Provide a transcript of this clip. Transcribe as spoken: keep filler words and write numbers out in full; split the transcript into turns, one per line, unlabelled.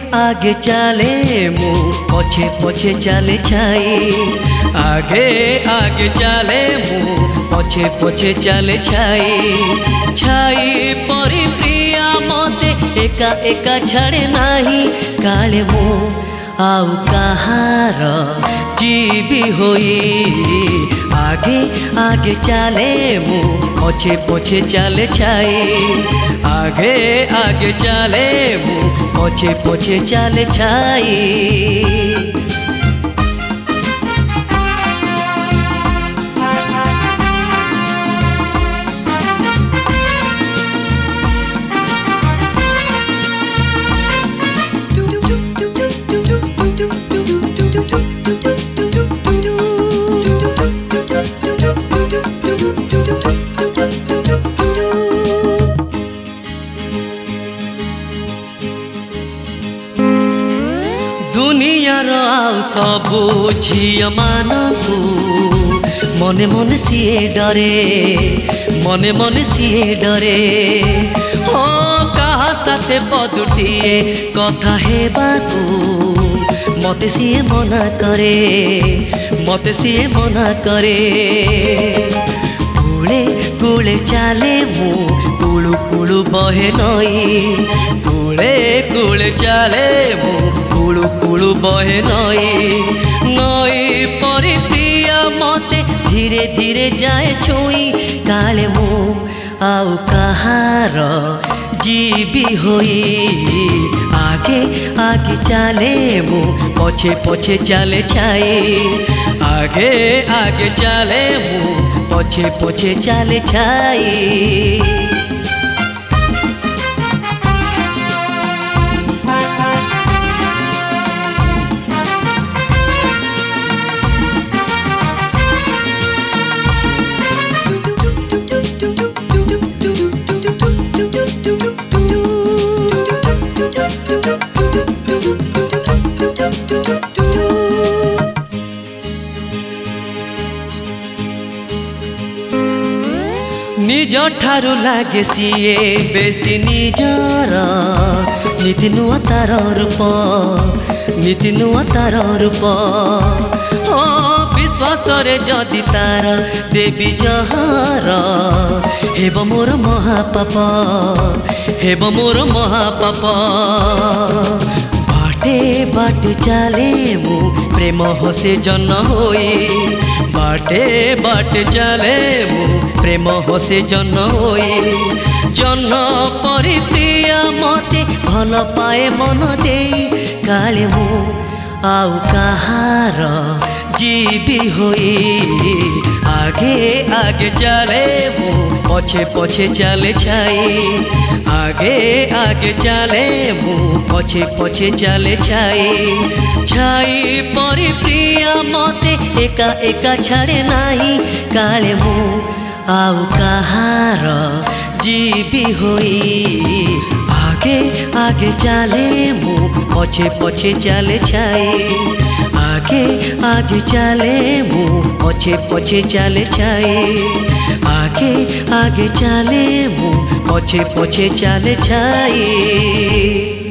आगे चले मु पछे पछे चले छाई आगे आगे चले मु पछे पछे चले छाई छाई परी प्रिया मते एका एका छाड़े नाही काले मु आउ कहार जीवी होई आगे आगे चले मु पछे पछे चले छाई आगे आगे चले मु पछे पछे चले छाई दुनियार आउ सबू झिया मानकू मने मने सीए डरे मने मने सीए डरे हो कहा साथे पदुटिए कथा हेबाकू मते सीए मना करे मते सीए मना करे कूले कूले चले मु कुलु कुलु बहे नई कूले कूले चले मु कुलु कुलु बहे नई नई परी प्रिया मते धीरे धीरे जाए छुई काले मु आउ कहार जीवी होई आगे आगे चले मु पछे पछे चले छाई आगे आगे चले मु पछे पछे चले छाई निज ठारू लागे सीए बेसी निजर नीति नुआ तार रूप नीति नुआ तार रूप ओ विश्वास रे जदि तार देवी जहर हेब मोर महापाप हेब मोर महापाप बाटे बाटे चले मु प्रेम हसे जन होई बाटे बाटे चले मु प्रेम हसे जन होई जन परी प्रिया मते भल पाए मन दे काले मु आउ कहार जीवी होई आगे आगे चले मु पछे पछे चले छाई आगे आगे चले मु पछे पछे चले छाई छाई परी प्रिया मते एका एका छाड़े नाही काले मु आउ कहार जीवी होई आगे आगे चले मु पछे पछे चले छाई आगे आगे चले मु पछे पछे चले छाई आगे आगे चले मु पछे पछे चले छाई।